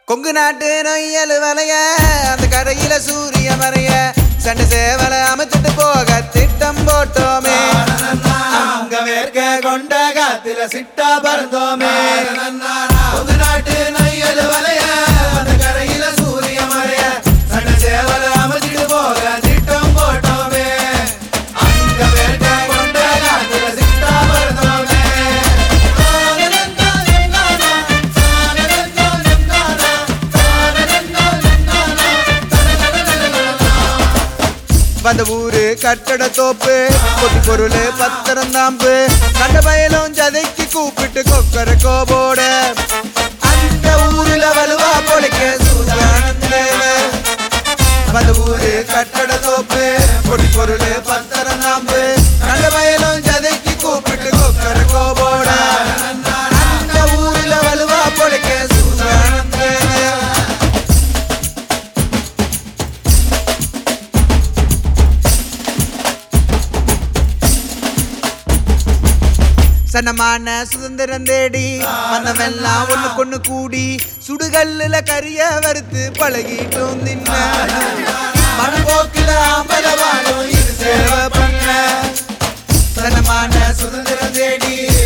கொங்கு நாட்டு நொய்யல் வலைய அந்த கரையில சூரிய மறைய சண்டை சேவலை அமைச்சிட்டு போக திட்டம் போட்டோமே. அங்க வேர்க்க கொண்ட காத்துல சிட்டா பறந்தோமே. கொங்கு நாட்டு நொய்யல் வலைய அந்த கரையில சூரிய மறைய சண்டை சேவலை அமைச்சிட்டு போக திட்டம் போட்டோமே. அங்க வேர்க்க கொண்ட காத்துல சிட்டா பறந்தோமே. வந்த ஊரு கட்டட தோப்பு கொட்டி பொருள் பத்திரம் தாம்பு கண்ட பயலும் ஜதைக்கு கூப்பிட்டு கொக்கர கோபோட அந்த ஊருல வலுவா பொழைக்க சூதானந்தேவ. வந்த ஊரு கட்டட தோப்பு கொட்டி பொருள் பத்திரம் தாம்பு கண்ட பயலும் ஜதைக்கு கூப்பிட்டு கொக்கர கோபோட அந்த ஊருல வலுவா பொழைக்க சூதானந்தேவ. சனமான சுதந்திரம் தேடி வந்தவெல்லாம் ஒண்ணு கொண்ணு கூடி சுடுகல்லுல கரிய வறுத்து பழகிட்டும் தின்ன மனப்போக்கில ஆம்பளவானும் இது சேவை பண்ண. சனமான சுதந்திரம் தேடி